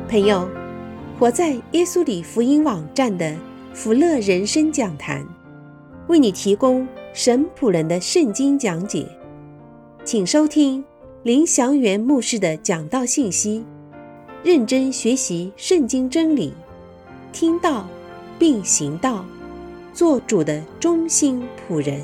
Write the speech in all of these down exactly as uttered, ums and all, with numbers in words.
朋友，活在耶稣里福音网站的福乐人生讲坛，为你提供神仆人的圣经讲解，请收听林祥元牧师的讲道信息，认真学习圣经真理，听道并行道，做主的忠心仆人。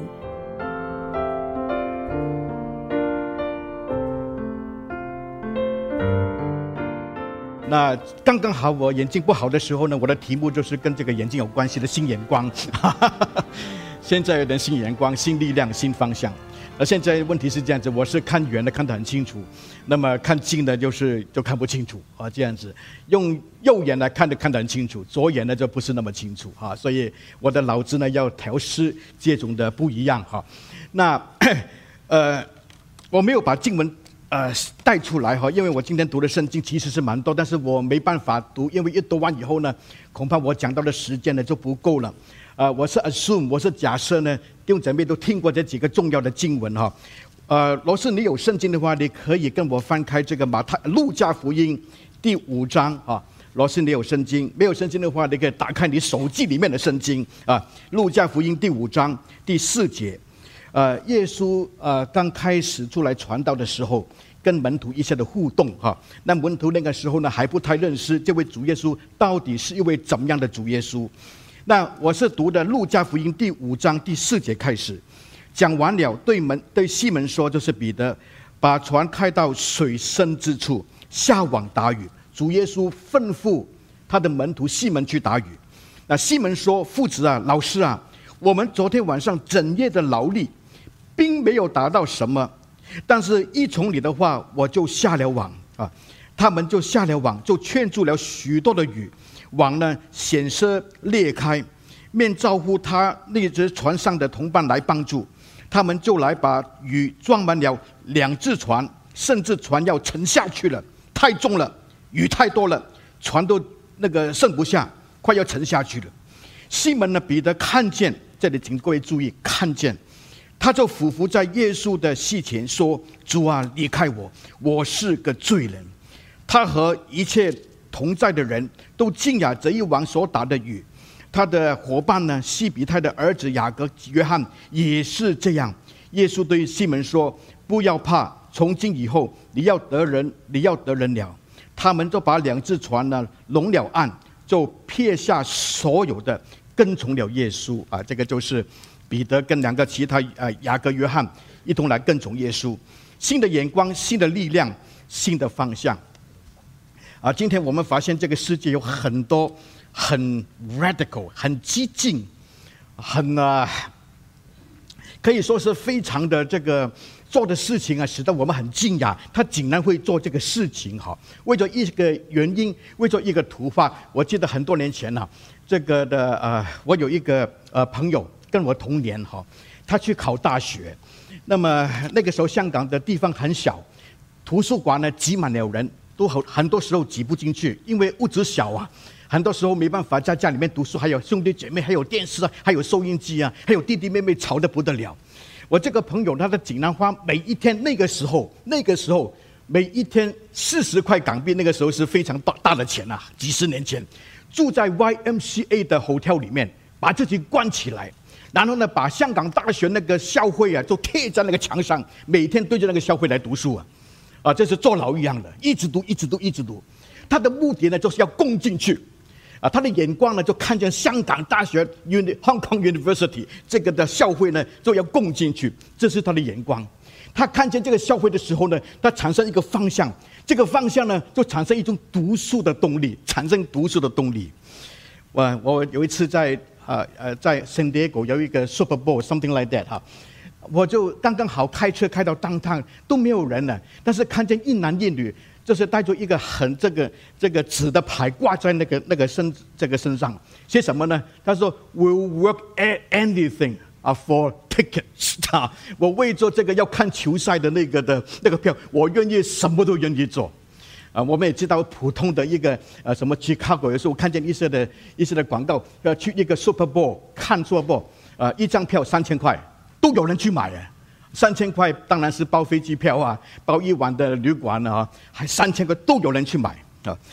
那刚刚好，我眼睛不好的时候呢，我的题目就是跟这个眼睛有关系的新眼光。现在有点新眼光、新力量、新方向。而现在问题是这样子，我是看远的看得很清楚，那么看近的就是就看不清楚啊，这样子。用右眼来看的看得很清楚，左眼呢就不是那么清楚啊，所以我的脑子呢要调试这种的不一样哈。那呃，我没有把经文呃，带出来哈，因为我今天读的圣经其实是蛮多，但是我没办法读，因为一读完以后呢，恐怕我讲到的时间呢就不够了。呃，我是 assume， 我是假设呢，弟兄姊妹都听过这几个重要的经文哈。呃，若是你有圣经的话，你可以跟我翻开这个马太路加福音第五章啊。若是你有圣经，没有圣经的话，你可以打开你手机里面的圣经啊，路加福音第五章第四节。呃，耶稣呃刚开始出来传道的时候，跟门徒一些的互动哈。那门徒那个时候呢还不太认识这位主耶稣到底是一位怎么样的主耶稣。那我是读的路加福音第五章第四节开始，讲完了，对门对西门说，就是彼得，把船开到水深之处，下网打鱼。主耶稣吩咐他的门徒西门去打鱼。那西门说：“父子啊，老师啊，我们昨天晚上整夜的劳力，并没有打到什么，但是依从你的话，我就下了网啊。”他们就下了网，就圈住了许多的鱼，网呢险些裂开，面招呼他那只船上的同伴来帮助。他们就来把鱼装满了两只船，甚至船要沉下去了，太重了，鱼太多了，船都那个剩不下，快要沉下去了。西门呢，彼得看见，这里请各位注意，看见。他就俯伏在耶稣的膝前说：“主啊，离开我，我是个罪人。”他和一切同在的人都惊讶这一网所打的鱼。他的伙伴呢，西比泰的儿子雅各、约翰也是这样。耶稣对西门说：“不要怕，从今以后你要得人，你要得人了。”他们就把两只船呢拢了岸，就撇下所有的，跟从了耶稣啊。这个就是彼得跟两个其他呃雅各、约翰一同来跟从耶稣。新的眼光，新的力量，新的方向。啊，今天我们发现这个世界有很多很 radical、很激进、很啊，可以说是非常的这个做的事情啊，使得我们很惊讶，他竟然会做这个事情哈。为了一个原因，为了一个突发，我记得很多年前哈，这个的呃，我有一个呃朋友跟我同年哈，他去考大学，那么那个时候香港的地方很小，图书馆呢挤满了人。都很很多时候挤不进去，因为屋子小啊，很多时候没办法在家里面读书，还有兄弟姐妹，还有电视啊，还有收音机啊，还有弟弟妹妹吵得不得了。我这个朋友他的竟然花每一天，那个时候那个时候每一天四十块港币，那个时候是非常大大的钱啊，几十年前，住在 Y M C A 的 hotel 里面，把自己关起来，然后呢把香港大学那个校徽啊就贴在那个墙上，每天对着那个校徽来读书啊。啊，这是坐牢一样的，一直读，一直读，一直读。他的目的呢，就是要攻进去。啊，他的眼光呢，就看见香港大学 Hong Kong University 这个的校徽呢，就要攻进去，这是他的眼光。他看见这个校徽的时候呢，他产生一个方向，这个方向呢，就产生一种读书的动力，产生读书的动力。我我有一次在呃呃在 San Diego 有一个 Super Bowl something like that 哈。我就刚刚好开车开到当趟都没有人了，但是看见一男一女，就是带着一个很这个这个纸的牌挂在那个那个身这个身上，写什么呢？他说 "We'll work at anything 啊 for tickets 啊，我为做这个要看球赛的那个的那个票，我愿意什么都愿意做。啊，我们也知道普通的一个呃什么 Chicago 有时候看见一些的一些的广告，要去一个 Super Bowl 看 Super Bowl， 啊，一张票三千块。都有人去买啊，三千块当然是包飞机票啊，包一晚的旅馆啊，还三千块都有人去买啊。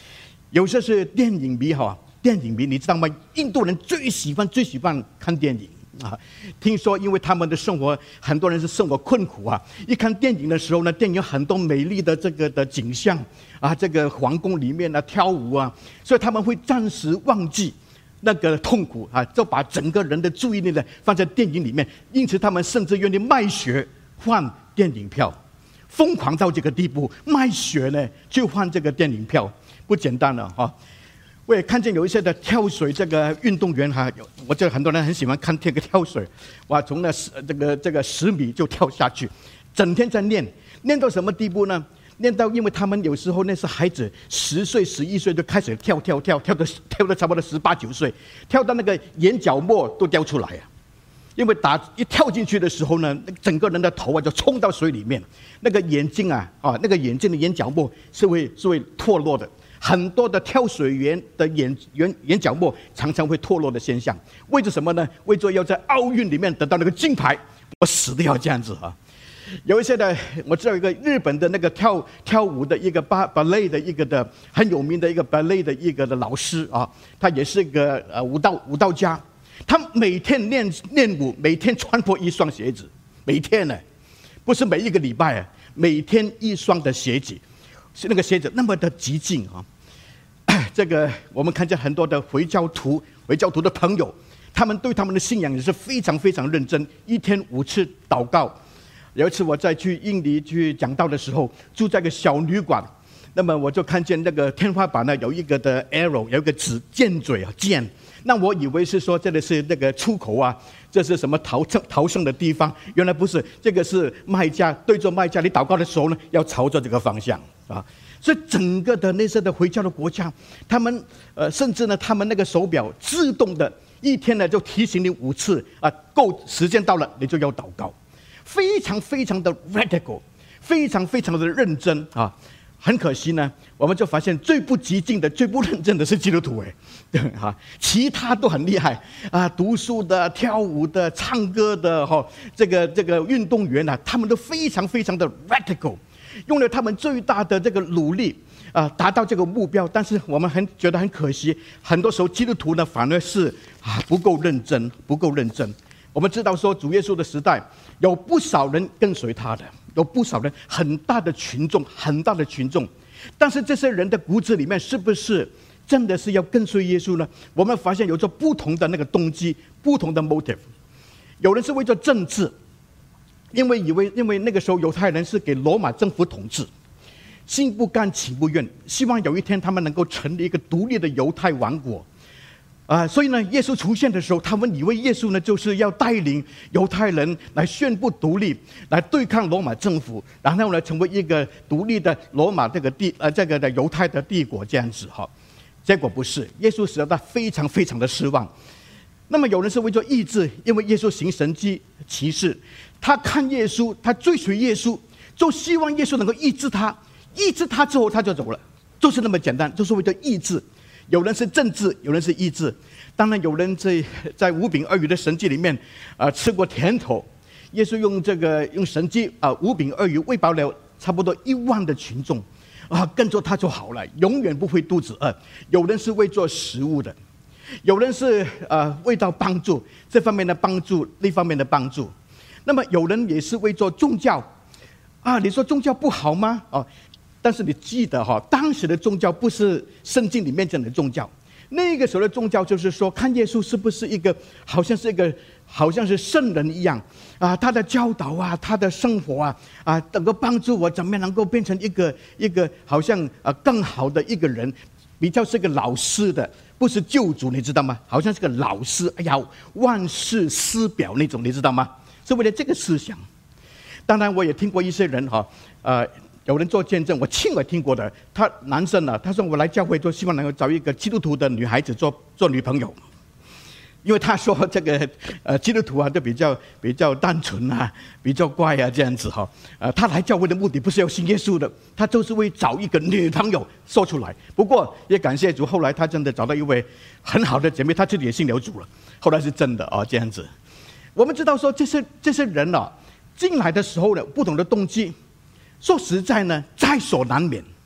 有些是电影迷哈，电影迷你知道吗？印度人最喜欢最喜欢看电影啊。听说因为他们的生活，很多人是生活困苦啊，一看电影的时候呢，电影有很多美丽的这个的景象啊，这个皇宫里面啊跳舞啊，所以他们会暂时忘记那个痛苦啊，就把整个人的注意力呢放在电影里面，因此他们甚至愿意卖血换电影票，疯狂到这个地步，卖血呢就换这个电影票。不简单了哈！我也看见有一些的跳水这个运动员哈，我觉得很多人很喜欢看这个跳水，哇，从那十这个这个十米就跳下去，整天在练，练到什么地步呢？练到因为他们有时候那是孩子十岁、十一岁就开始跳跳跳跳的跳的差不多十八九岁，跳到那个眼角膜都掉出来啊！因为打一跳进去的时候呢，整个人的头啊就冲到水里面，那个眼睛啊啊那个眼睛的眼角膜是会是会脱落的。很多的跳水员的眼眼眼角膜常常会脱落的现象，为着什么呢？为着要在奥运里面得到那个金牌，我死都要这样子啊！有一些的，我知道一个日本的那个跳跳舞的一个芭芭蕾的一个的很有名的一个芭蕾的一个的老师啊，他也是一个呃舞蹈舞蹈家，他每天练练舞，每天穿过一双鞋子，每天呢，不是每一个礼拜啊，每天一双的鞋子。是那个鞋子那么的极静啊！这个我们看见很多的回教徒、回教徒的朋友，他们对他们的信仰也是非常非常认真，一天五次祷告。有一次我在去印尼去讲道的时候，住在一个小旅馆，那么我就看见那个天花板呢有一个的 arrow， 有一个指箭嘴啊箭，那我以为是说这里是那个出口啊，这是什么逃生逃生的地方？原来不是，这个是卖家对着卖家，你祷告的时候呢，要朝着这个方向。啊，所以整个的那些的回教的国家，他们呃，甚至呢，他们那个手表自动的，一天呢就提醒你五次啊，够时间到了，你就要祷告，非常非常的 radical， 非常非常的认真啊。很可惜呢，我们就发现最不激进的、最不认真的是基督徒哎，对哈，其他都很厉害啊，读书的、跳舞的、唱歌的哈，这个这个运动员啊，他们都非常非常的 radical。用了他们最大的这个努力啊，达到这个目标，但是我们很觉得很可惜，很多时候基督徒呢反而是啊不够认真，不够认真。我们知道说主耶稣的时代有不少人跟随他的，有不少人很大的群众，很大的群众，但是这些人的骨子里面是不是真的是要跟随耶稣呢？我们发现有着不同的那个动机，不同的 motive。有人是为了政治。因为以为，因为那个时候犹太人是给罗马政府统治，心不甘情不愿，希望有一天他们能够成立一个独立的犹太王国，啊、呃，所以呢，耶稣出现的时候，他们以为耶稣呢就是要带领犹太人来宣布独立，来对抗罗马政府，然后呢成为一个独立的罗马这个帝呃这个的犹太的帝国这样子哈。结果不是，耶稣使得他非常非常的失望。那么有人是为咗医治，因为耶稣行神迹奇事，他看耶稣，他追随耶稣，就希望耶稣能够医治他，医治他之后他就走了，就是那么简单，就是为咗医治。有人是政治，有人是医治。当然有人在在五饼二鱼的神迹里面啊、呃、吃过甜头，耶稣用这个用神迹啊、呃、五饼二鱼喂饱了差不多一万的群众啊，跟着他就好了，永远不会肚子饿。有人是为做食物的。有人是呃为到帮助这方面的帮助，那方面的帮助。那么有人也是为做宗教啊，你说宗教不好吗？哦，但是你记得哈、哦，当时的宗教不是圣经里面讲的宗教，那个时候的宗教就是说，看耶稣是不是一个好像是一个好像是圣人一样啊，他的教导啊，他的生活啊啊，能够帮助我怎么样能够变成一个一个好像啊更好的一个人，比较是个老师的。不是救主，你知道吗？好像是个老师，哎呀，万世师表那种，你知道吗？是为了这个思想。当然，我也听过一些人哈，呃，有人做见证，我亲耳听过的。他男生呢、啊，他说我来教会，就希望能够找一个基督徒的女孩子做做女朋友。因为他说这个呃基督徒啊都比较比较单纯啊，比较乖啊这样子哈，呃他来教会的目的不是要信耶稣的，他就是为找一个女朋友说出来。不过也感谢主，后来他真的找到一位很好的姐妹，他自己也信了主了，后来是真的啊这样子。我们知道说这些这些人啊进来的时候呢，不同的动机，说实在呢在所难免。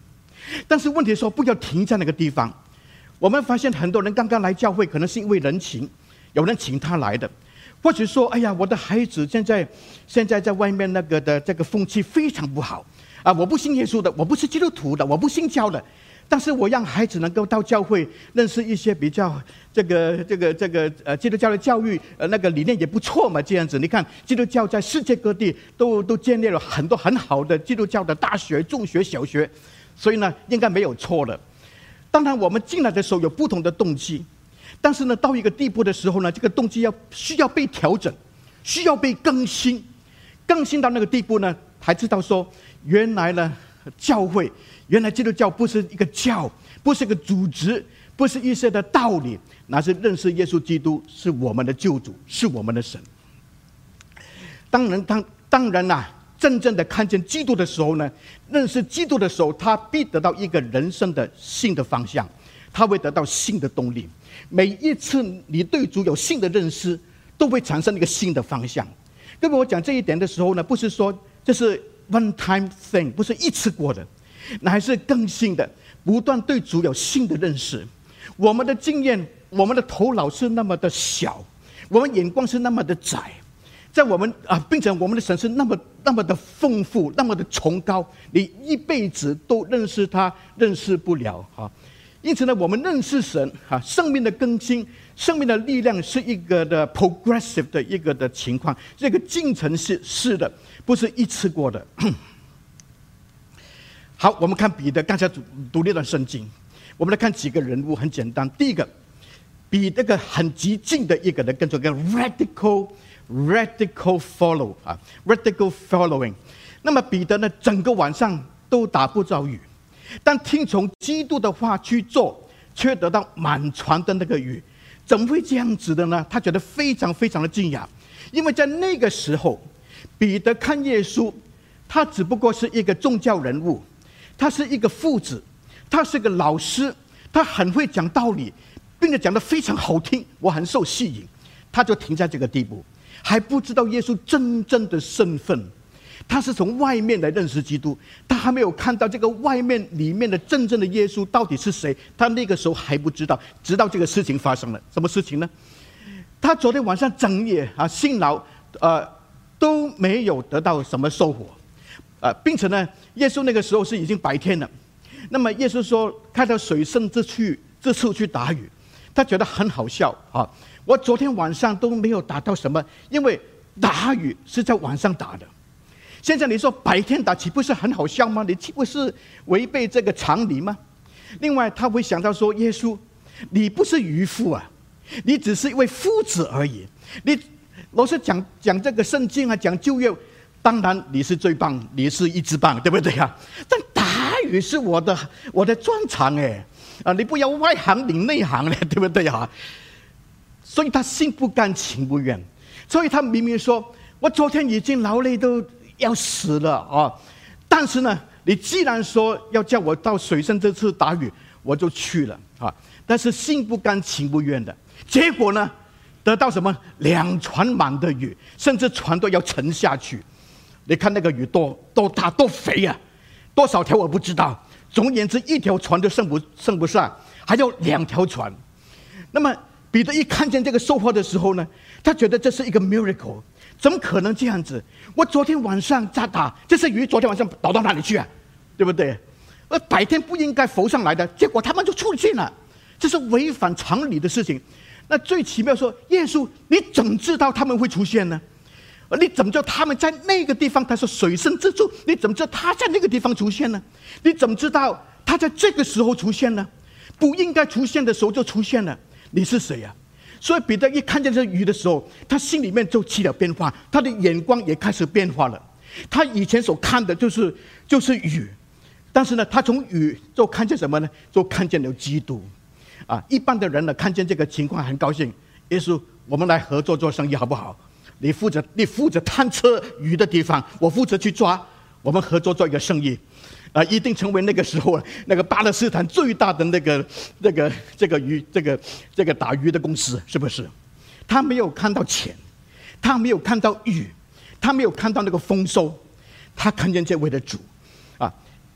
但是问题说不要停在那个地方。我们发现很多人刚刚来教会，可能是因为人情，有人请他来的，或者说，哎呀，我的孩子现在现在在外面那个的这个风气非常不好啊！我不信耶稣的，我不是基督徒的，我不信教的，但是我让孩子能够到教会认识一些比较这个这个这个呃基督教的教育，呃那个理念也不错嘛。这样子，你看基督教在世界各地都都建立了很多很好的基督教的大学、中学、小学，所以呢，应该没有错的。当然，我们进来的时候有不同的动机，但是呢，到一个地步的时候呢，这个动机要需要被调整，需要被更新，更新到那个地步呢，才知道说，原来呢，教会，原来基督教不是一个教，不是一个组织，不是一些的道理，乃是认识耶稣基督是我们的救主，是我们的神。当然，当当然啦、啊。真正的看见基督的时候呢，认识基督的时候，他必得到一个人生的新的方向，他会得到新的动力。每一次你对主有新的认识，都会产生一个新的方向。各位，我讲这一点的时候呢，不是说这是 one time thing， 不是一次过的，乃是更新的，不断对主有新的认识。我们的经验，我们的头脑是那么的小，我们眼光是那么的窄。在我们啊，并且我们的神是那么那么的丰富，那么的崇高，你一辈子都认识他，认识不了哈。因此呢，我们认识神哈，生命的更新，生命的力量是一个的 progressive 的一个的情况，这个进程是是的，不是一次过的。好，我们看彼得，刚才读读那段圣经，我们来看几个人物，很简单。第一个，比那个很激进的一个人，跟着个 radical。Radical follow 啊 ，radical following。那么彼得呢，整个晚上都打不着鱼，但听从基督的话去做，却得到满船的那个鱼。怎么会这样子的呢？他觉得非常非常的惊讶，因为在那个时候，彼得看耶稣，他只不过是一个宗教人物，他是一个父子，他是个老师，他很会讲道理，并且讲得非常好听，我很受吸引，他就停在这个地步。还不知道耶稣真正的身份，他是从外面来认识基督，他还没有看到这个外面里面的真正的耶稣到底是谁，他那个时候还不知道。直到这个事情发生了，什么事情呢？他昨天晚上整夜啊辛劳，呃都没有得到什么收获，呃，并且呢，耶稣那个时候是已经白天了。那么耶稣说，看到水深之处之处去打鱼，他觉得很好笑啊。我昨天晚上都没有打到什么，因为打鱼是在晚上打的。现在你说白天打，岂不是很好笑吗？你岂不是违背这个常理吗？另外，他会想到说：耶稣，你不是渔夫啊，你只是一位夫子而已。你老是讲讲这个圣经啊，讲旧约，当然你是最棒，你是一支棒，对不对啊？但打鱼是我的我的专长哎，啊，你不要外行领内行嘞，对不对啊？所以他心不甘情不愿，所以他明明说：我昨天已经劳累都要死了啊！但是呢，你既然说要叫我到水深之处打鱼，我就去了啊！但是心不甘情不愿的，结果呢，得到什么？两船满的鱼，甚至船都要沉下去。你看那个鱼多多大多肥啊，多少条我不知道。总而言之，一条船都剩不剩不上，还有两条船。那么彼得一看见这个收获的时候呢，他觉得这是一个 miracle， 怎么可能这样子？我昨天晚上在打这些鱼，昨天晚上倒到哪里去啊？对不对？而白天不应该浮上来的，结果他们就出现了，这是违反常理的事情。那最奇妙说，耶稣，你怎么知道他们会出现呢？你怎么知道他们在那个地方？他说水深之处，你怎么知道他在那个地方出现呢？你怎么知道他在这个时候出现呢？不应该出现的时候就出现了。你是谁呀、啊？所以彼得一看见这鱼的时候，他心里面就起了变化，他的眼光也开始变化了。他以前所看的就是就是鱼，但是呢，他从鱼就看见什么呢？就看见了基督。啊，一般的人呢，看见这个情况很高兴，耶稣，我们来合作做生意好不好？你负责你负责探测鱼的地方，我负责去抓，我们合作做一个生意。啊，一定成为那个时候那个巴勒斯坦最大的那个那个这个鱼这个这个打鱼的公司，是不是？他没有看到钱，他没有看到鱼，他没有看到那个丰收，他看见这位的主，啊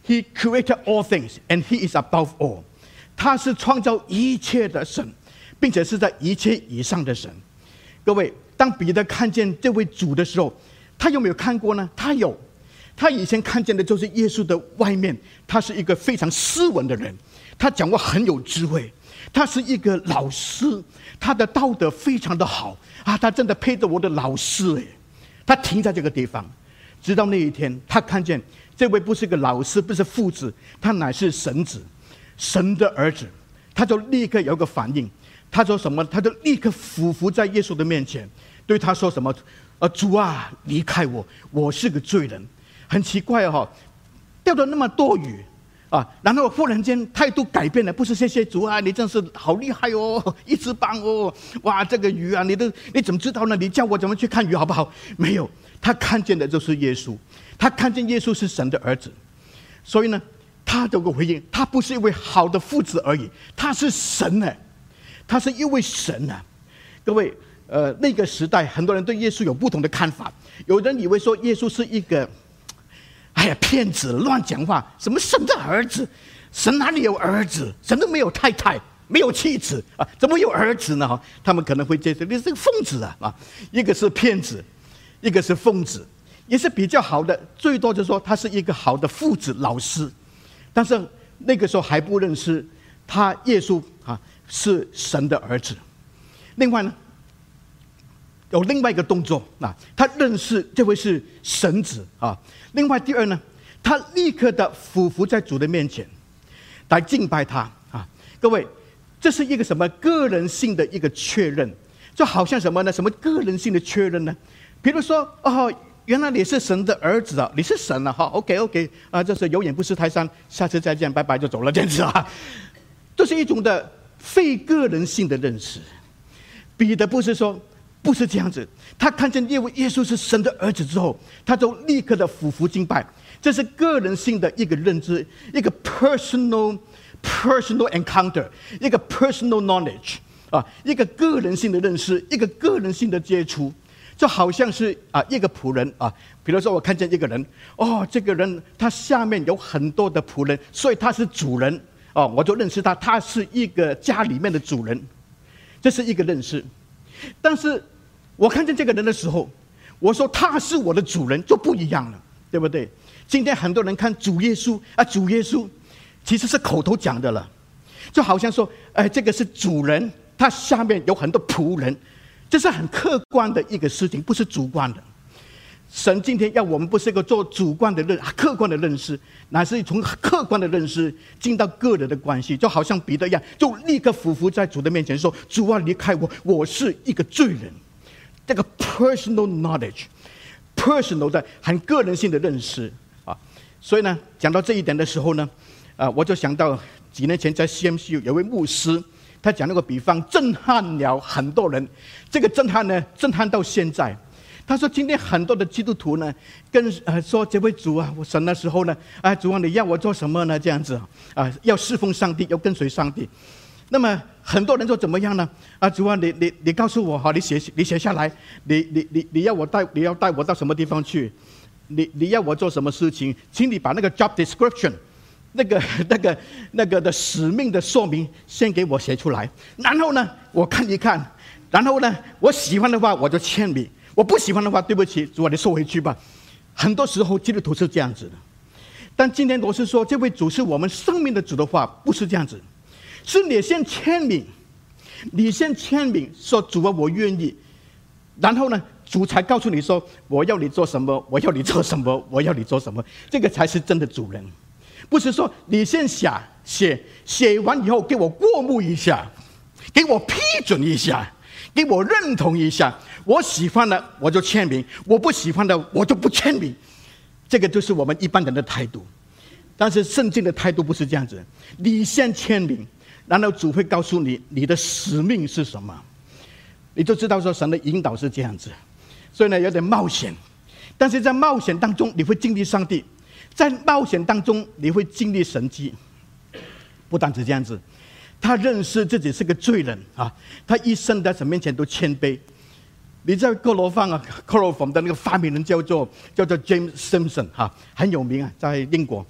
He created all things, and He is above all. 他是创造一切的神，并且是在一切以上的神。各位，当彼得看见这位主的时候，他有没有看过呢？他有。他以前看见的就是耶稣的外面，他是一个非常斯文的人，他讲话很有智慧，他是一个老师，他的道德非常的好啊，他真的配得我的老师哎。他停在这个地方，直到那一天，他看见这位不是个老师，不是父子，他乃是神子，神的儿子，他就立刻有一个反应。他说什么？他就立刻俯伏在耶稣的面前，对他说什么？呃，主啊，离开我，我是个罪人。很奇怪哈、哦，掉了那么多雨啊，然后忽然间态度改变了，不是谢谢主啊，你真是好厉害哦，一直帮哦，哇，这个鱼啊，你都你怎么知道呢？你叫我怎么去看鱼好不好？没有，他看见的就是耶稣，他看见耶稣是神的儿子，所以呢，他有个回应，他不是一位好的父子而已，他是神呢，他是一位神啊，各位。呃，那个时代，很多人对耶稣有不同的看法。有人以为说耶稣是一个，哎呀，骗子，乱讲话。什么神的儿子？神哪里有儿子？神都没有太太，没有妻子啊，怎么有儿子呢？他们可能会接受你是个疯子啊啊！一个是骗子，一个是疯子，也是比较好的。最多就说他是一个好的父子老师，但是那个时候还不认识他耶稣啊是神的儿子。另外呢？有另外一个动作啊，他认识这位是神子啊。另外第二呢，他立刻的俯伏在主的面前，来敬拜他啊。各位，这是一个什么个人性的一个确认？就好像什么呢？什么个人性的确认呢？比如说，哦，原来你是神的儿子啊，你是神啊，哈 ，OK OK 啊，这是有眼不识泰山，下次再见，拜拜就走了，这样子啊。这是一种的非个人性的认识。彼得不是说。不是这样子，他看见耶稣是神的儿子之后，他就立刻的俯伏敬拜，这是个人性的一个认知，一个 personal personal encounter， 一个 personal knowledge 啊，一个个人性的认识，一个个人性的接触，就好像是啊一个仆人啊，比如说我看见一个人，哦，这个人他下面有很多的仆人，所以他是主人哦，我就认识他，他是一个家里面的主人，这是一个认识。但是我看见这个人的时候，我说他是我的主人就不一样了，对不对？今天很多人看主耶稣啊，主耶稣其实是口头讲的了，就好像说，哎，这个是主人，他下面有很多仆人，这是很客观的一个事情，不是主观的。神今天要我们不是一个做主观的认、客观的认识，乃是从客观的认识进到个人的关系，就好像彼得一样，就立刻俯伏在主的面前说：“主啊，离开我，我是一个罪人。”这个 personal knowledge，personal 的很个人性的认识啊。所以呢，讲到这一点的时候呢，啊，我就想到几年前在 C M C U 有位牧师，他讲那个比方，震撼了很多人。这个震撼呢，震撼到现在。他说：“今天很多的基督徒呢，跟呃说这位主啊，我神的时候呢，啊主啊，你要我做什么呢？这样子啊，要侍奉上帝，要跟随上帝。那么很多人说怎么样呢？啊主啊，你你你告诉我哈，你写你写下来，你你你你要我带你要带我到什么地方去？你你要我做什么事情？请你把那个 job description， 那个那个那个的使命的说明先给我写出来。然后呢，我看一看，然后呢，我喜欢的话我就签名。”我不喜欢的话，对不起，主啊，你收回去吧。很多时候基督徒是这样子的，但今天我是说，这位主是我们生命的主的话，不是这样子，是你先签名，你先签名说主啊，我愿意，然后呢，主才告诉你说我要你做什么，我要你做什么，我要你做什么，这个才是真的主人，不是说你先写写写完以后给我过目一下，给我批准一下，给我认同一下。我喜欢的我就签名，我不喜欢的我就不签名，这个就是我们一般人的态度。但是圣经的态度不是这样子，你先签名，然后主会告诉你你的使命是什么，你就知道说神的引导是这样子。所以呢，有点冒险，但是在冒险当中你会经历上帝，在冒险当中你会经历神迹。不单止这样子，他认识自己是个罪人啊，他一生在神面前都谦卑。你在克罗方啊 ，chloroform 的那个发明人叫做叫做 James Simpson 哈，很有名啊，在英国。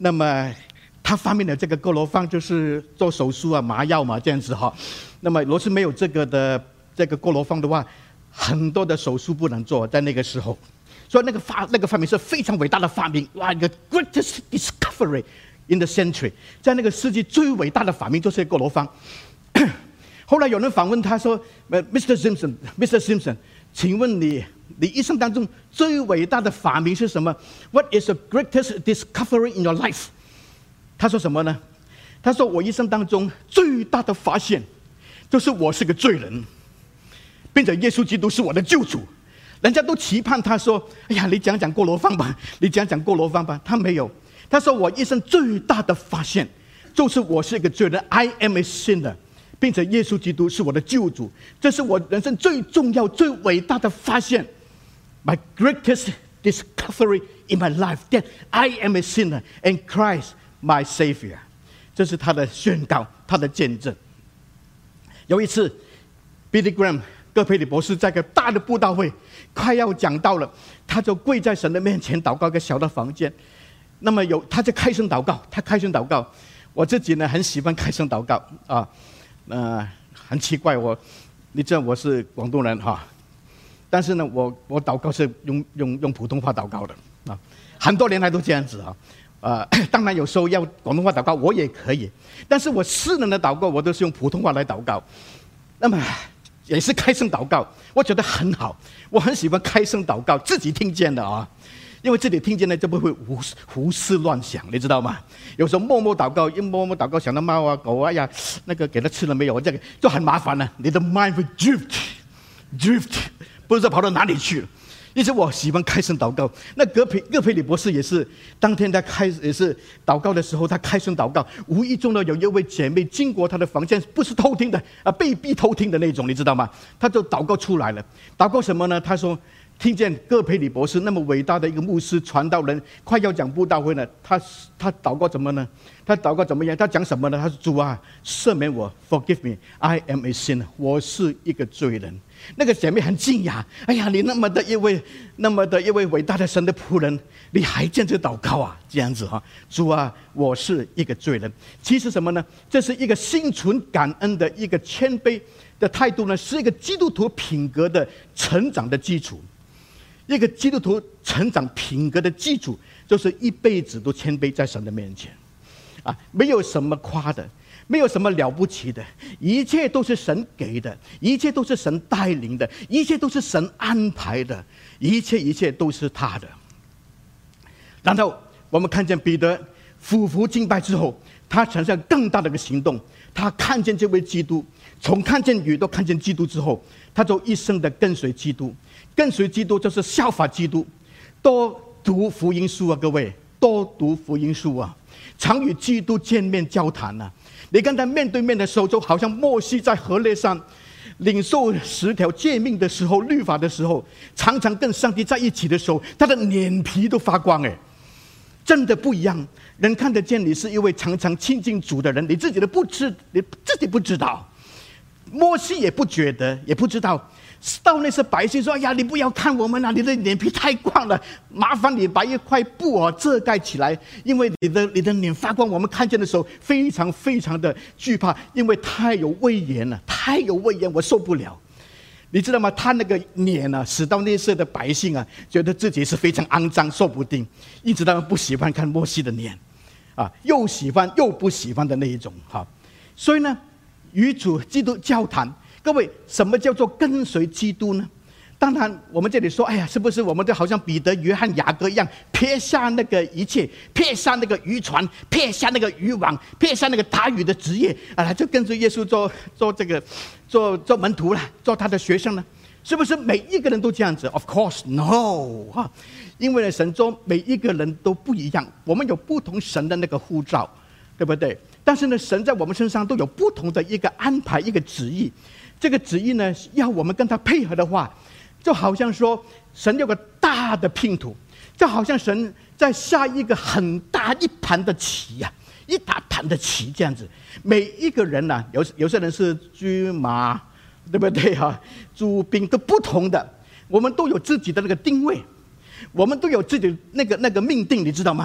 那么他发明了这个哥罗芳，就是做手术啊麻药嘛这样子哈。那么若是没有这个的这个哥罗芳的话，很多的手术不能做，在那个时候。所以那个发那个发明是非常伟大的发明，哇，一个 greatest discovery in the century， 在那个世纪最伟大的发明就是哥罗芳。后来有人访问他说 ：“Mister Simpson，Mister Simpson， 请问你你一生当中最伟大的发明是什么 ？What is the greatest discovery in your life？” 他说什么呢？他说：“我一生当中最大的发现，就是我是个罪人，并且耶稣基督是我的救主。”人家都期盼他说：“哎呀，你讲讲哥罗芳吧，你讲讲哥罗芳吧。”他没有，他说：“我一生最大的发现，就是我是一个罪人 ，I am a sinner， 并且耶稣基督是我的救主，这是我人生最重要、最伟大的发现。My greatest discovery in my life that I am a sinner and Christ my Savior。”这是他的宣告，他的见证。有一次 ，Billy Graham 戈培理博士在一个大的布道会快要讲到了，他就跪在神的面前祷告，一个小的房间。那么有他就开声祷告，他开声祷告。我自己呢很喜欢开声祷告啊，呃，很奇怪，我你知道我是广东人哈，但是呢我我祷告是用用用普通话祷告的啊，很多年来都这样子啊。呃，当然有时候要广东话祷告我也可以，但是我私人的祷告我都是用普通话来祷告。那么也是开声祷告，我觉得很好，我很喜欢开声祷告，自己听见的啊，因为自己听见呢就不会胡胡思乱想，你知道吗？有时候默默祷告，一默默祷告想到猫啊狗啊，哎呀，那个给它吃了没有？这个就很麻烦了，你的 mind 会 drift drift， 不知道跑到哪里去了。因此我喜欢开声祷告。那戈培戈培理博士也是，当天他开也是祷告的时候，他开声祷告，无意中呢有一位姐妹经过他的房间，不是偷听的啊，被逼偷听的那种，你知道吗？他就祷告出来了，祷告什么呢？他说听见戈培理博士那么伟大的一个牧师传道人，快要讲布道会了，他他祷告怎么呢？他祷告怎么样？他讲什么呢？他说：“主啊，赦免我 ，Forgive me, I am a sinner， 我是一个罪人。”那个姐妹很惊讶，哎呀，你那么的一位那么的一位伟大的神的仆人，你还这样子祷告啊？这样子哈，主啊，我是一个罪人。其实什么呢？这是一个心存感恩的一个谦卑的态度呢，是一个基督徒品格的成长的基础。一个基督徒成长品格的基础，就是一辈子都谦卑在神的面前，啊，没有什么夸的。没有什么了不起的，一切都是神给的，一切都是神带领的，一切都是神安排的，一切一切都是他的。然后我们看见彼得俯伏敬拜之后，他产生更大的一个行动，他看见这位基督，从看见雨都看见基督之后，他就一生的跟随基督，跟随基督就是效法基督，多读福音书啊，各位，多读福音书啊，常与基督见面交谈啊。你跟他面对面的时候，就好像摩西在河烈上领受十条诫命的时候，律法的时候，常常跟上帝在一起的时候，他的脸皮都发光，哎，真的不一样。人看得见你是一位常常亲近主的人，你自己都不知，你自己不知道，摩西也不觉得，也不知道。到那些百姓说：“哎呀，你不要看我们啊，你的脸皮太光了，麻烦你把一块布啊遮盖起来，因为你的你的脸发光，我们看见的时候非常非常的惧怕，因为太有威严了，太有威严，我受不了。”你知道吗？他那个脸啊，使到那些的百姓啊，觉得自己是非常肮脏，说不定，因此他们不喜欢看摩西的脸，啊，又喜欢又不喜欢的那一种哈。所以呢，与主基督交谈。各位，什么叫做跟随基督呢？当然，我们这里说，哎呀，是不是我们就好像彼得、约翰、雅各一样，撇下那个一切，撇下那个渔船，撇下那个渔网，撇下那个打鱼的职业，啊，就跟随耶稣做做这个，做做门徒了，做他的学生呢？是不是每一个人都这样子 ？Of course, no 哈，因为神说每一个人都不一样，我们有不同神的那个呼召，对不对？但是呢，神在我们身上都有不同的一个安排，一个旨意。这个旨意呢，要我们跟他配合的话，就好像说神有个大的拼图，就好像神在下一个很大一盘的棋呀、啊，一大盘的棋这样子。每一个人呢、啊，有有些人是车马，对不对哈、啊？诸兵都不同的，我们都有自己的那个定位，我们都有自己那个那个命定，你知道吗？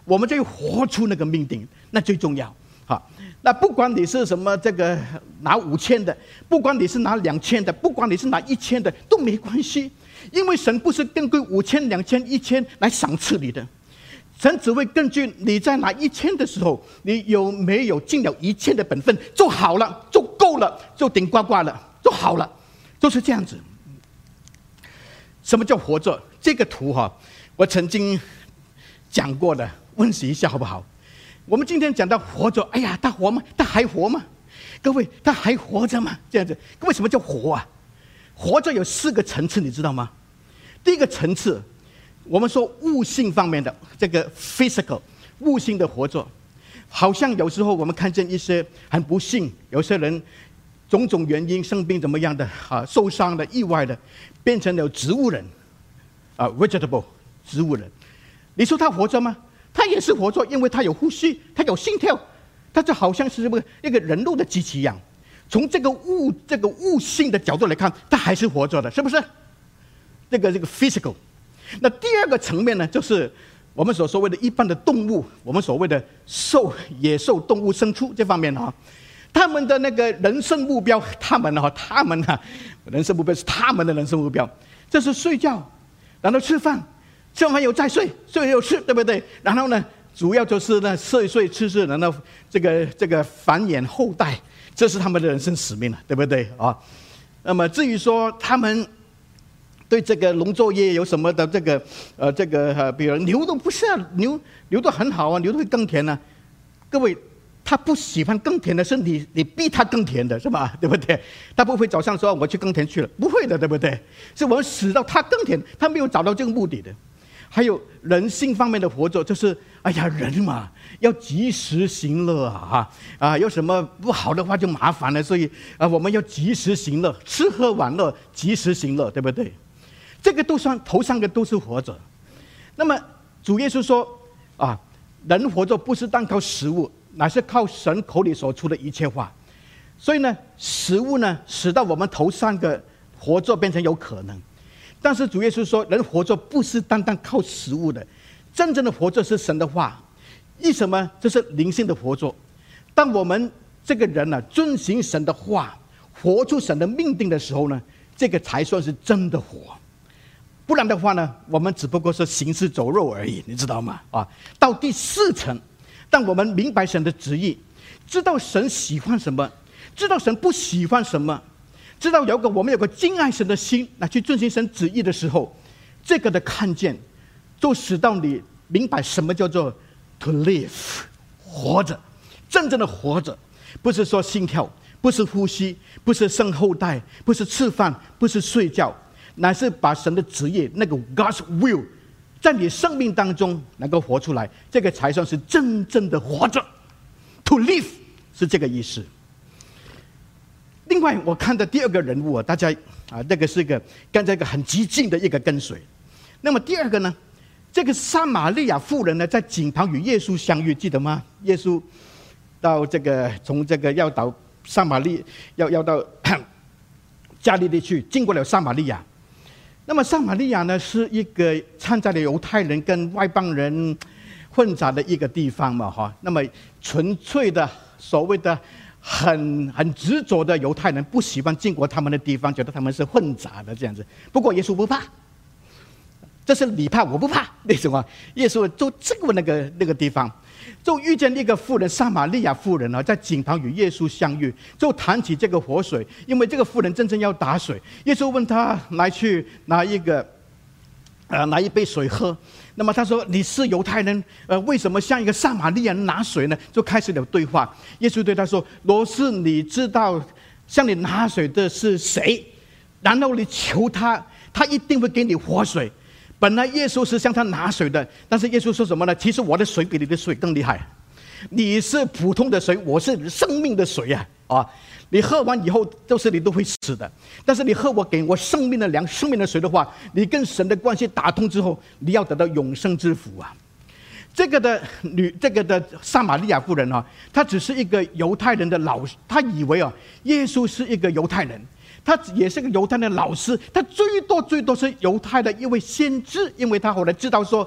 我们就活出那个命定，那最重要。好，那不管你是什么这个拿五千的，不管你是拿两千的，不管你是拿一千的，都没关系，因为神不是根据五千、两千、一千来赏赐你的，神只会根据你在拿一千的时候，你有没有尽了一切的本分，就好了，就够了，就顶呱呱了，就好了，就是这样子。什么叫活着？这个图哈，我曾经讲过的，温习一下好不好？我们今天讲到活着，哎呀，他活吗？他还活吗？各位，他还活着吗？这样子，为什么叫活啊？活着有四个层次，你知道吗？第一个层次，我们说物性方面的这个 physical 物性的活着，好像有时候我们看见一些很不幸，有些人种种原因生病怎么样的啊，受伤的、意外的，变成了植物人啊 ，vegetable 植物人。你说他活着吗？他也是活着，因为他有呼吸，他有心跳，他就好像是一个人肉的机器一样。从这个物这个物性的角度来看，他还是活着的，是不是？这个这个 physical。那第二个层面呢，就是我们所所谓的一般的动物，我们所谓的兽、野兽、动物、牲畜这方面哈，他们的那个人生目标，他们哈，他们哈，人生目标是他们的人生目标，这是睡觉，然后吃饭。吃完饭又再睡，睡又吃，对不对？然后呢，主要就是呢，睡睡吃吃，然后这个这个繁衍后代，这是他们的人生使命了，对不对啊？那么至于说他们对这个农作业有什么的这个呃这个呃，比如牛都不是啊，牛牛都很好啊，牛都会耕田啊。各位，他不喜欢耕田的是你，你逼他耕田的是吧？对不对？他不会早上说我去耕田去了，不会的，对不对？是我们使到他耕田，他没有找到这个目的的。还有人性方面的活着，就是哎呀，人嘛要及时行乐啊啊，有什么不好的话就麻烦了，所以啊，我们要及时行乐，吃喝玩乐，及时行乐，对不对？这个都算头上的都是活着。那么主耶稣说啊，人活着不是单靠食物，乃是靠神口里所出的一切话。所以呢，食物呢，使到我们头上的活着变成有可能。但是主耶稣说，人活着不是单单靠食物的，真正的活着是神的话。为什么？这是灵性的活着。当我们这个人呢、啊，遵行神的话，活出神的命定的时候呢，这个才算是真的活。不然的话呢，我们只不过是行尸走肉而已，你知道吗？啊，到第四层，当我们明白神的旨意，知道神喜欢什么，知道神不喜欢什么。知道有个我们有个敬爱神的心来去遵行神旨意的时候，这个的看见，就使到你明白什么叫做 to live 活着，真正的活着，不是说心跳，不是呼吸，不是生后代，不是吃饭，不是睡觉，乃是把神的旨意那个 God's will 在你生命当中能够活出来，这个才算是真正的活着。to live 是这个意思。另外，我看的第二个人物啊，大家啊，这个是一个跟这个很激进的一个跟随。那么第二个呢，这个撒玛利亚妇人呢，在井旁与耶稣相遇，记得吗？耶稣到这个从这个要到撒玛利要要到加利利去，经过了撒玛利亚。那么撒玛利亚呢，是一个掺杂了犹太人跟外邦人混杂的一个地方嘛，哈。那么纯粹的所谓的。很很执着的犹太人不喜欢进过他们的地方，觉得他们是混杂的这样子。不过耶稣不怕，这是你怕我不怕，为什么？耶稣就经过那个那个地方，就遇见一个妇人，撒玛利亚妇人啊，在井旁与耶稣相遇，就谈起这个活水，因为这个妇人真正要打水，耶稣问他来去拿一个，呃，拿一杯水喝。那么他说：“你是犹太人，呃，为什么向一个撒玛利亚人拿水呢？”就开始了对话。耶稣对他说：“若是你知道向你拿水的是谁，然后你求他，他一定会给你活水。”本来耶稣是向他拿水的，但是耶稣说什么呢？其实我的水比你的水更厉害，你是普通的水，我是生命的水呀！啊，你喝完以后，就是你都会死的。但是你喝我给我生命的粮、生命的水的话，你跟神的关系打通之后，你要得到永生之福啊！这个的女，这个的撒玛利亚妇人啊，她只是一个犹太人的老师，她以为啊，耶稣是一个犹太人，他也是个犹太人的老师，他最多最多是犹太的一位先知，因为他后来知道说，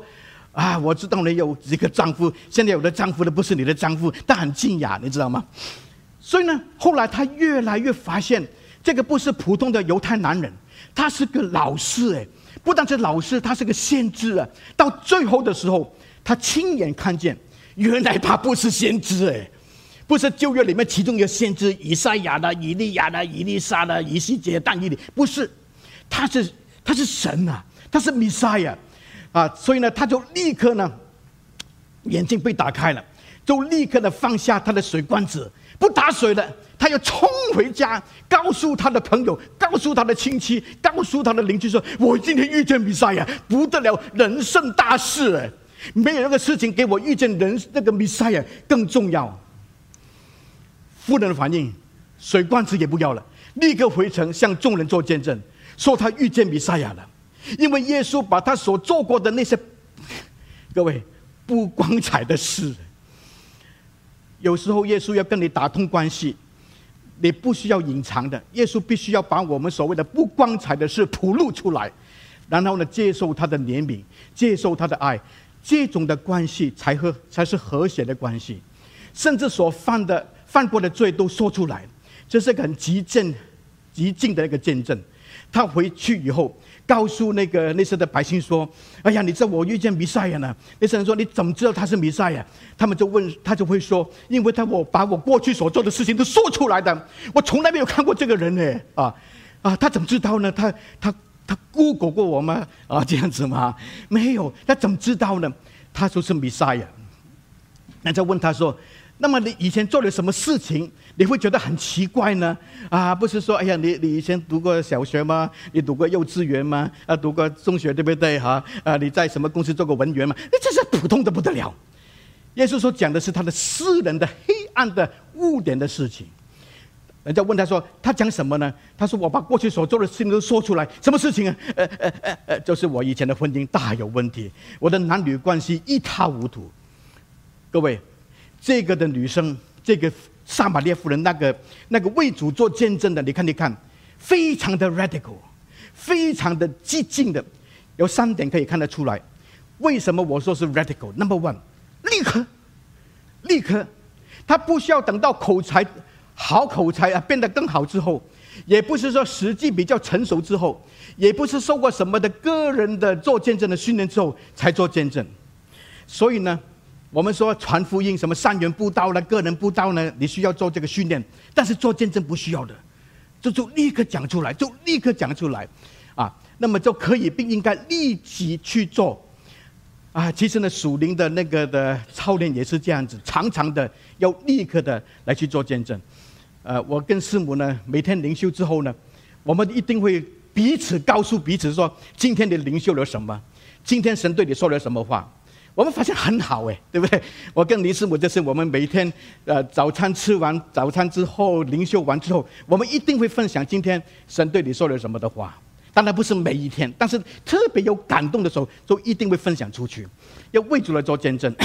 啊，我知道你有几个丈夫，现在有的丈夫的不是你的丈夫，但很惊讶，你知道吗？所以呢，后来他越来越发现，这个不是普通的犹太男人，他是个老师哎，不但是老师，他是个先知啊。到最后的时候，他亲眼看见，原来他不是先知哎，不是旧约里面其中一个先知以赛亚的、以利亚的、以利沙的、以西结、但以理，不是，他是他是神啊，他是弥赛亚啊，所以呢，他就立刻呢，眼睛被打开了，就立刻的放下他的水罐子。不打水了，他又冲回家，告诉他的朋友，告诉他的亲戚，告诉他的邻居说：“我今天遇见弥赛亚，不得了，人生大事哎！没有那个事情给我遇见人那个弥赛亚更重要。”妇人的反应，水罐子也不要了，立刻回城向众人做见证，说他遇见弥赛亚了，因为耶稣把他所做过的那些，各位不光彩的事。有时候耶稣要跟你打通关系，你不需要隐藏的，耶稣必须要把我们所谓的不光彩的事暴露出来，然后呢，接受他的怜悯，接受他的爱，这种的关系才和才是和谐的关系，甚至所犯的犯过的罪都说出来，这是个很极正极尽的一个见证。他回去以后，告诉那个那时的百姓说：“哎呀，你知道我遇见弥赛亚呢？”那些人说：“你怎么知道他是弥赛亚？”他们就问，他就会说：“因为他我把我过去所做的事情都说出来的，我从来没有看过这个人呢。啊啊，他怎么知道呢？他他他 Google 过我吗？啊，这样子吗？没有，他怎么知道呢？他说是弥赛亚。”那就问他说：“那么你以前做了什么事情，你会觉得很奇怪呢？啊，不是说，哎呀，你你以前读过小学吗？你读过幼稚园吗？啊，读过中学对不对？哈，啊，你在什么公司做过文员吗？那这是普通的不得了。”耶稣所讲的是他的私人的黑暗的污点的事情。人家问他说：“他讲什么呢？”他说：“我把过去所做的事情都说出来。什么事情啊？呃呃呃呃，就是我以前的婚姻大有问题，我的男女关系一塌糊涂。”各位。这个的女生，这个撒玛利亚妇人，那个那个为主做见证的，你看，你看，非常的 radical， 非常的激进的，有三点可以看得出来。为什么我说是 radical？Number one， 立刻，立刻，他不需要等到口才好，口才啊变得更好之后，也不是说实际比较成熟之后，也不是受过什么的个人的做见证的训练之后才做见证。所以呢，我们说传福音，什么三元布道呢，个人布道呢，你需要做这个训练，但是做见证不需要的，就就立刻讲出来，就立刻讲出来，啊，那么就可以并应该立即去做，啊，其实呢，属灵的那个的操练也是这样子，常常的要立刻的来去做见证。呃，我跟师母呢，每天灵修之后呢，我们一定会彼此告诉彼此说，今天你灵修了什么，今天神对你说了什么话。我们发现很好哎，对不对？我跟黎师母就是我们每天呃早餐吃完，早餐之后灵修完之后，我们一定会分享今天神对你说了什么的话。当然不是每一天，但是特别有感动的时候，就一定会分享出去，要为主来做见证。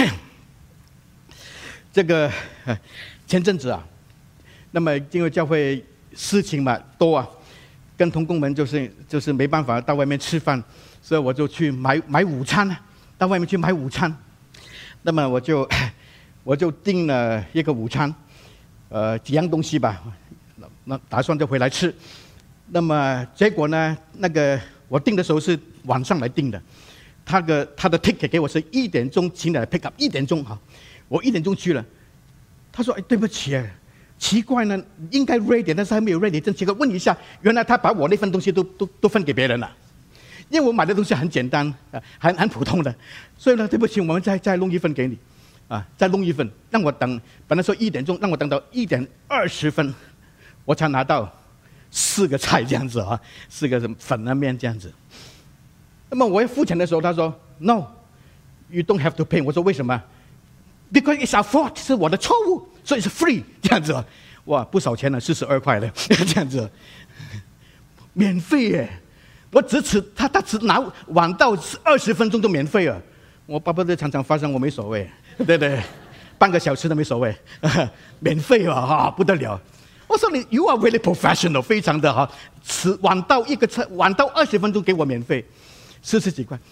这个前阵子啊，那么因为教会事情嘛多啊，跟同工们就是就是没办法到外面吃饭，所以我就去买买午餐啊。到外面去买午餐，那么我就我就订了一个午餐，呃，几样东西吧，那打算就回来吃。那么结果呢，那个我订的时候是晚上来订的，他的他的 ticket 给我是一点钟请来 pick up， 一点钟哈，我一点钟去了，他说：“哎，对不起啊，奇怪呢，应该 ready， 但是还没有 ready， 真奇怪。问一下，原来他把我那份东西都都都分给别人了。”因为我买的东西很简单，啊，很很普通的，所以呢，对不起，我们再再弄一份给你，啊，再弄一份，让我等，本来说一点钟，让我等到一点二十分，我才拿到四个菜这样子啊，四个什么粉啊面这样子。那么我要付钱的时候，他说 ：“No, you don't have to pay。”我说为什么 ？Because it's our fault， 是我的错误，所以是 free 这样子。哇，不少钱了，四十二块了，这样子，免费耶。我只此他他只拿晚到二十分钟都免费了，我巴不得常常发生，我没所谓，对对，半个小时都没所谓，免费了哈，不得了。我说你 ，You are really professional， 非常的哈，迟晚到一个车晚到二十分钟给我免费，四十几块。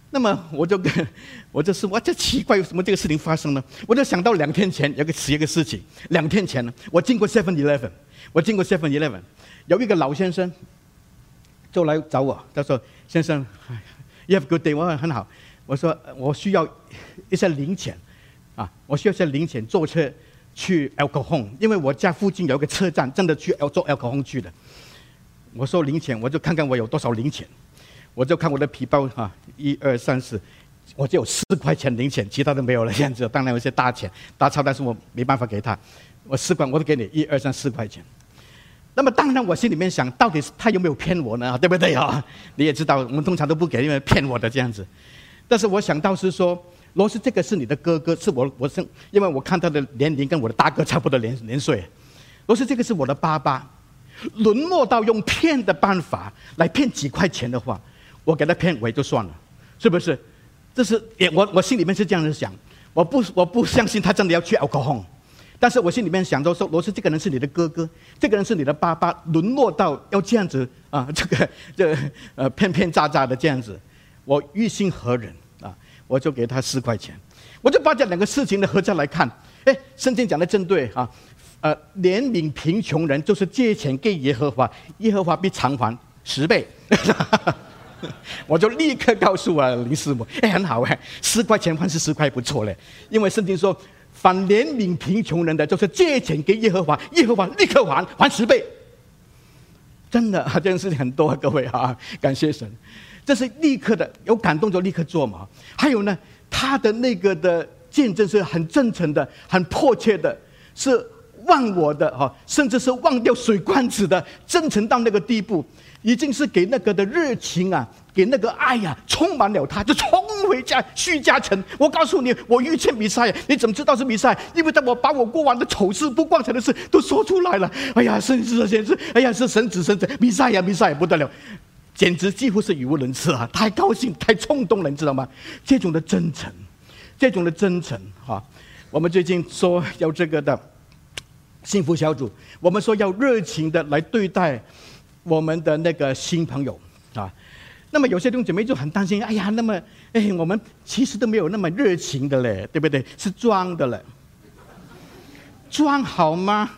那么我就跟我就是哇，这奇怪，为什么这个事情发生呢？我就想到两天前有个有一个事情，两天前呢，我经过 seven eleven， 我经过 seven eleven， 有一个老先生就来找我，他说：“先生 ，You have a good day。”我说很好，我说我需要一些零钱啊，我需要一些零钱坐车去 El Cajon， 因为我家附近有一个车站，真的去 El 坐 El Cajon 去的。我说零钱，我就看看我有多少零钱。我就看我的皮包哈，一二三四，我就有四块钱零钱，其他都没有了。这样子，当然有一些大钱大钞，但是我没办法给他。我四块，我都给你一二三四块钱。那么当然，我心里面想，到底是他有没有骗我呢？对不对啊？你也知道，我们通常都不给，因为骗我的这样子。但是我想到是说，如果是这个是你的哥哥，是我，我是因为我看他的年龄跟我的大哥差不多年年岁。如果是这个是我的爸爸，沦落到用骗的办法来骗几块钱的话，我给他骗我也就算了，是不是？这是也我我心里面是这样子想，我不我不相信他真的要去 El Cajon， 但是我心里面想着说，如果是这个人是你的哥哥，这个人是你的爸爸，沦落到要这样子啊，这个这个、呃骗骗诈诈的这样子，我于心何忍啊？我就给他四块钱，我就把这两个事情的合在来看，哎，圣经讲的真对啊，呃，怜悯贫穷人就是借钱给耶和华，耶和华必偿还十倍。我就立刻告诉我林师母，哎，很好哎，十块钱换是十块不错嘞，因为圣经说，凡怜悯贫穷人的，就是借钱给耶和华，耶和华立刻还，还十倍。真的，这件事情很多，各位啊，感谢神，这是立刻的，有感动就立刻做嘛。还有呢，他的那个的见证是很真诚的，很迫切的，是忘我的哈，甚至是忘掉水罐子的，真诚到那个地步。已经是给那个的热情啊，给那个爱呀、啊，充满了他，就冲回家叙加城。我告诉你，我遇见弥赛亚，你怎么知道是弥赛亚？因为当我把我过往的丑事、不光彩的事都说出来了。哎呀，神子先知，哎呀，是神子神子，弥赛亚弥赛亚不得了，简直几乎是语无伦次啊！太高兴，太冲动了，你知道吗？这种的真诚，这种的真诚哈，我们最近说要这个的幸福小组，我们说要热情的来对待我们的那个新朋友啊，那么有些弟兄姐妹就很担心，哎呀，那么哎，我们其实都没有那么热情的嘞，对不对？是装的嘞，装好吗？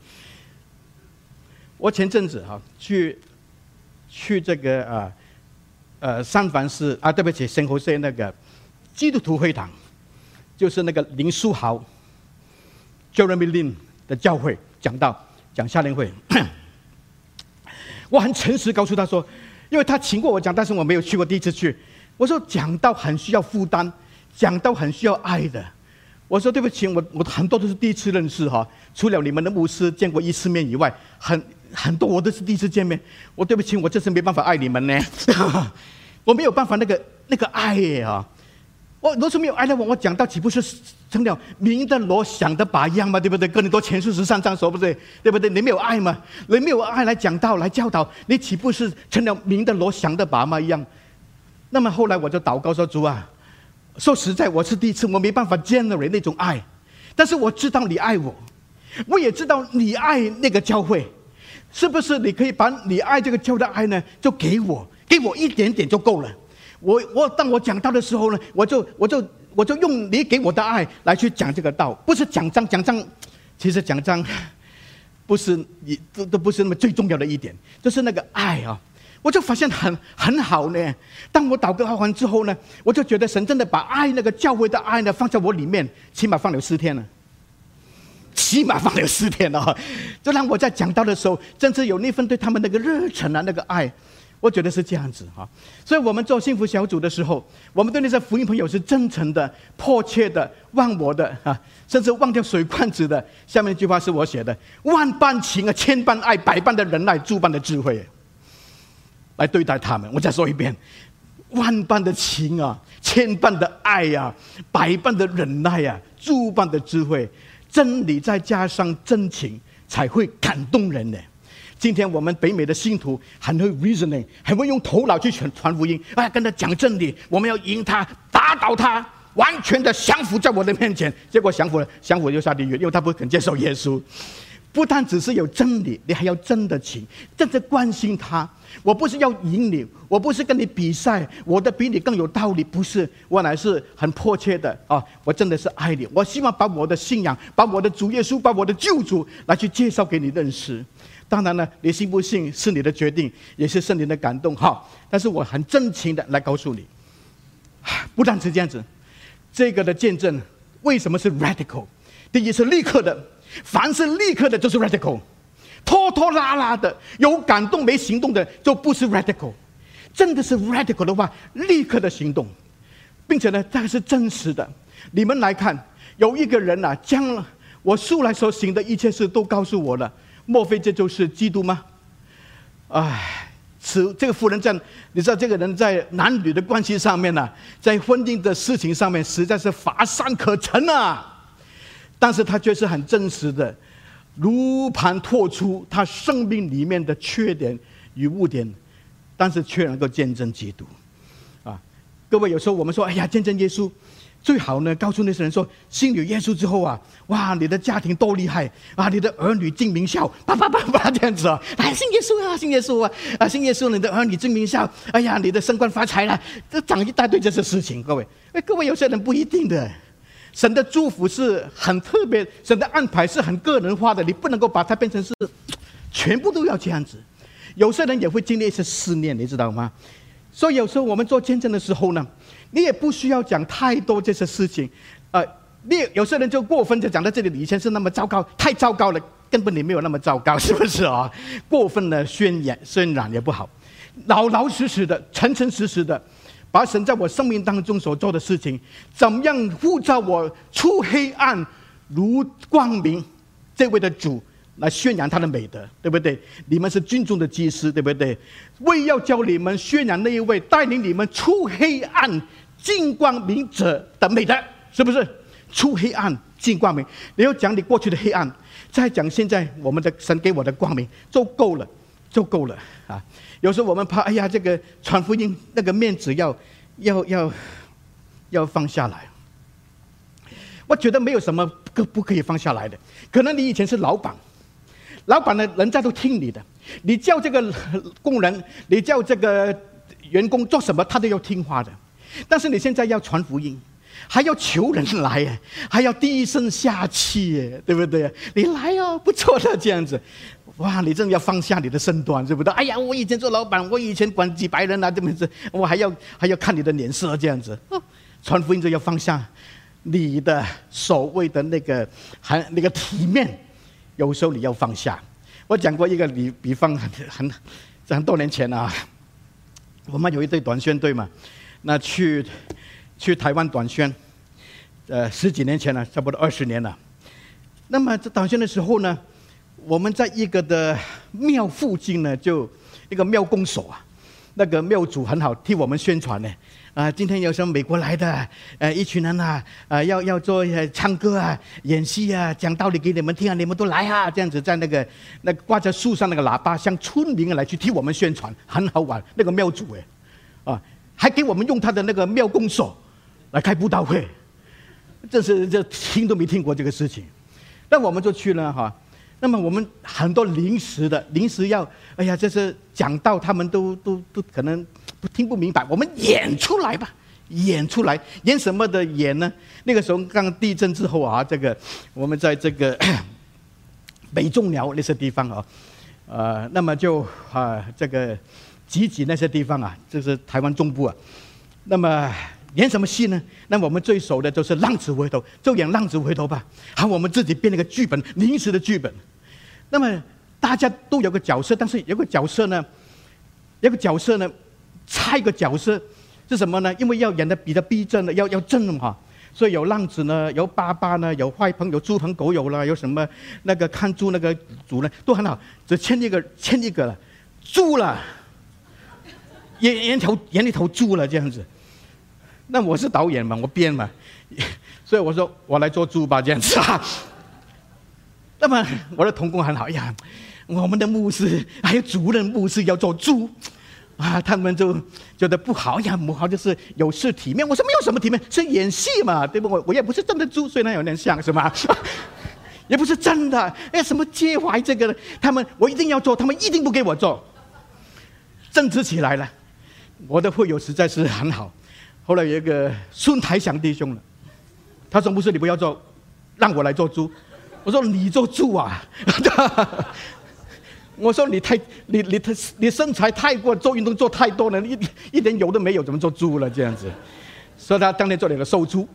我前阵子哈去去这个啊呃三藩市啊，对不起，圣何塞那个基督徒会堂，就是那个林书豪 Jeremy Lin 的教会讲道讲夏令会。我很诚实告诉他说，因为他请过我讲，但是我没有去过，第一次去。我说讲道很需要负担，讲道很需要爱的。我说对不起，我我很多都是第一次认识哈，除了你们的牧师见过一次面以外，很很多我都是第一次见面。我对不起，我这次没办法爱你们呢，我没有办法那个那个爱啊。我若是没有爱的话，我讲到岂不是成了明的罗想的靶一样吗？对不对？哥林多前书十三章说不对，对不对？你没有爱吗？你没有爱来讲道来教导，你岂不是成了明的罗想的靶吗一样？那么后来我就祷告说，主啊，说实在，我是第一次，我没办法 generate 那种爱，但是我知道你爱我，我也知道你爱那个教会，是不是？你可以把你爱这个教会的爱呢，就给我，给我一点点就够了。我我当我讲道的时候呢，我就我就我就用你给我的爱来去讲这个道，不是讲章讲章，其实讲章不是你都都不是那么最重要的一点，就是那个爱啊，我就发现很很好呢。当我祷告完之后呢，我就觉得神真的把爱那个教会的爱呢放在我里面，起码放了四天了，起码放了四天了，就让我在讲道的时候，真是有那份对他们那个热忱啊，那个爱。我觉得是这样子哈，所以我们做幸福小组的时候，我们对那些福音朋友是真诚的、迫切的、忘我的啊，甚至忘掉水罐子的。下面一句话是我写的：万般情啊，千般爱，百般的忍耐，诸般的智慧，来对待他们。我再说一遍：万般的情啊，千般的爱呀，百般的忍耐呀，诸般的智慧。真理再加上真情，才会感动人呢。今天我们北美的信徒很会 reasoning， 很会用头脑去传传福音，哎，跟他讲真理，我们要赢他，打倒他，完全的降服在我的面前。结果降服了，降服就下地狱，因为他不肯接受耶稣。 不但只是有真理，你还要真的情，真的关心他。我不是要赢你，我不是跟你比赛，我的比你更有道理，不是，我乃是很迫切的啊！我真的是爱你，我希望把我的信仰，把我的主耶稣，把我的救主来去介绍给你认识。当然了，你信不信是你的决定，也是圣灵的感动哈。但是我很真情的来告诉你，不但是这样子，这个的见证为什么是 radical？ 第一是立刻的，凡是立刻的就是 radical。拖拖拉拉的，有感动没行动的就不是 radical。 真的是 radical 的话，立刻的行动，并且呢，这个是真实的。你们来看，有一个人啊，将我素来所行的一切事都告诉我了，莫非这就是基督吗？唉，此这个妇人在，你知道这个人在男女的关系上面呢、啊，在婚姻的事情上面实在是乏善可陈啊，但是他却是很真实的，如盘托出他生命里面的缺点与污点，但是却能够见证基督啊！各位，有时候我们说，哎呀，见证耶稣最好呢，告诉那些人说，信了耶稣之后啊，哇，你的家庭多厉害啊，你的儿女进名校，叭叭叭叭这样子啊，哎，信耶稣啊，信耶稣啊，啊，信耶稣，你的儿女进名校，哎呀，你的升官发财了，这讲一大堆这些事情。各位，哎，各位，有些人不一定的。神的祝福是很特别，神的安排是很个人化的，你不能够把它变成是全部都要这样子。有些人也会经历一些试炼，你知道吗？所以有时候我们做见证的时候呢，你也不需要讲太多这些事情。呃，你有些人就过分就讲到这里，以前是那么糟糕，太糟糕了，根本你没有那么糟糕，是不是啊？过分的渲染渲染也不好，老老实实的，诚诚实实的。把神在我生命当中所做的事情，怎么样呼召我出黑暗如光明，这位的主来宣扬他的美德，对不对？你们是军中的祭司，对不对？为要教你们宣扬那一位带领你们出黑暗进光明者的美德，是不是？出黑暗进光明，你要讲你过去的黑暗，再讲现在我们的神给我的光明，就够了，就够了啊！有时候我们怕，哎呀，这个传福音那个面子要要要要放下来。我觉得没有什么不不可以放下来的。可能你以前是老板，老板呢，人家都听你的，你叫这个工人，你叫这个员工做什么，他都要听话的。但是你现在要传福音，还要求人来，还要低声下气，对不对？你来哦，不错的这样子。哇，你真的要放下你的身段，对不对？哎呀，我以前做老板，我以前管几百人啊，这么子，我还要还要看你的脸色这样子。哦，传福音就要放下你的所谓的那个还那个体面，有时候你要放下。我讲过一个比比方很很很多年前啊，我们有一队短宣队嘛，那去去台湾短宣，呃，十几年前了，差不多二十年了。那么在短宣的时候呢，我们在一个的庙附近呢，就一个庙公所啊，那个庙主很好替我们宣传呢。啊、呃，今天有什么美国来的呃一群人啊，呃要要做呃唱歌啊、演戏啊、讲道理给你们听啊，你们都来啊，这样子在那个那个挂在树上那个喇叭，像村民来去替我们宣传，很好玩。那个庙主哎，啊，还给我们用他的那个庙公所来开布道会，这是这听都没听过这个事情。那我们就去了哈。那么我们很多临时的，临时要，哎呀，这是讲道，他们都都都可能不听不明白，我们演出来吧，演出来，演什么的演呢？那个时候刚地震之后啊，这个我们在这个北中寮那些地方啊，呃，那么就啊这个集集那些地方啊，这是台湾中部啊，那么。演什么戏呢？那我们最熟的就是浪子回头，就演浪子回头吧。好，我们自己编了个剧本，临时的剧本。那么大家都有个角色，但是有个角色呢，有个角色呢，差一个角色是什么呢？因为要演的比较逼真的，要要真哈，所以有浪子呢，有爸爸呢，有坏朋友、猪朋狗友啦，有什么那个看猪那个主呢，都很好，只欠一个欠一个了，猪了，演演头演一头猪了这样子。那我是导演嘛，我编嘛，所以我说我来做猪吧这样子啊。那么我的同工很好，哎呀，我们的牧师还有主任牧师要做猪啊，他们就觉得不好呀，不好就是有失体面。我说没有什么体面，是演戏嘛，对不？我我也不是真的猪，虽然有点像是吧？ 也不是真的。哎，什么介怀这个呢？他们我一定要做，他们一定不给我做，争执起来了。我的会友实在是很好，后来有一个孙台祥弟兄了，他说：“牧师，你不要做，让我来做猪。”我说：“你做猪啊？”我说：“你太你你你身材太过，做运动做太多了，一一点油都没有，怎么做猪了？这样子。”所以他当年做了一个瘦猪。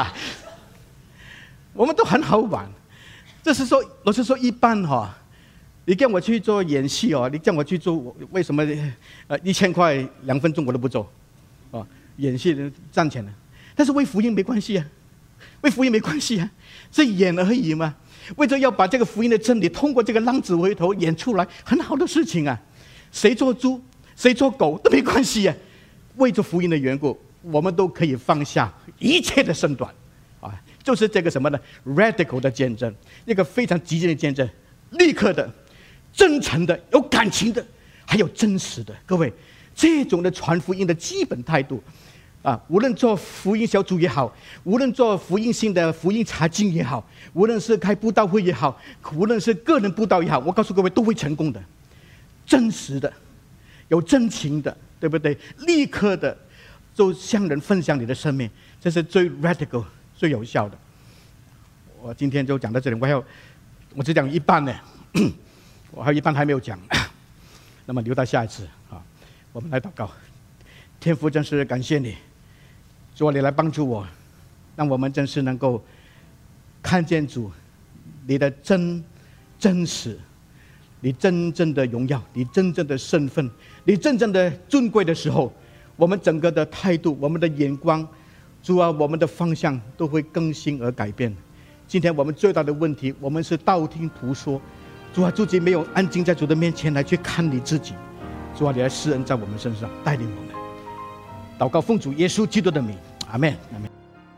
我们都很好玩。这是说，老实说，一般哈、哦，你叫我去做演戏哦，你叫我去做，为什么呃一千块两分钟我都不做？哦，演戏赚钱了，但是为福音没关系啊，为福音没关系啊，是演而已嘛。为着要把这个福音的真理通过这个浪子回头演出来，很好的事情啊。谁做猪，谁做狗都没关系啊。为着福音的缘故，我们都可以放下一切的身段。啊，就是这个什么呢 ？radical 的见证，一个非常激进的见证，立刻的、真诚的、有感情的，还有真实的。各位，这种的传福音的基本态度，啊，无论做福音小组也好，无论做福音性的福音查经也好，无论是开布道会也好，无论是个人布道也好，我告诉各位都会成功的。真实的，有真情的，对不对？立刻的，就向人分享你的生命，这是最 radical。最有效的。我今天就讲到这里，我还有，我只讲一半呢，我还有一半还没有讲，那么留到下一次啊。我们来祷告，天父，真是感谢你，主啊，你来帮助我，让我们真是能够看见主你的真真实，你真正的荣耀，你真正的身份，你真正的尊贵的时候，我们整个的态度，我们的眼光。主啊，我们的方向都会更新而改变。今天我们最大的问题，我们是道听途说。主啊，自己没有安静在主的面前来去看你自己。主啊，你来施恩在我们身上，带领我们。祷告奉主耶稣基督的名，阿们，阿们。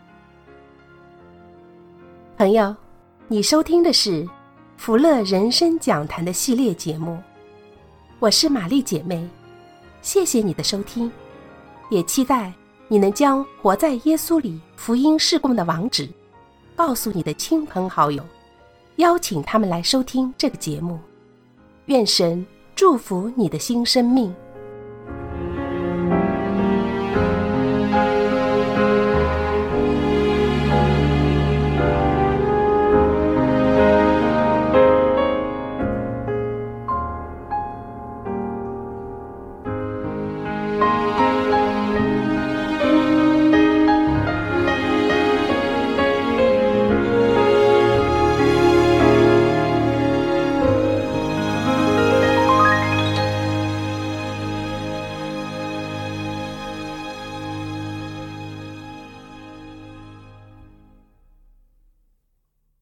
朋友，你收听的是福乐人生讲坛的系列节目，我是玛丽姐妹，谢谢你的收听，也期待你能将活在耶稣里福音事工的网址告诉你的亲朋好友，邀请他们来收听这个节目。愿神祝福你的新生命。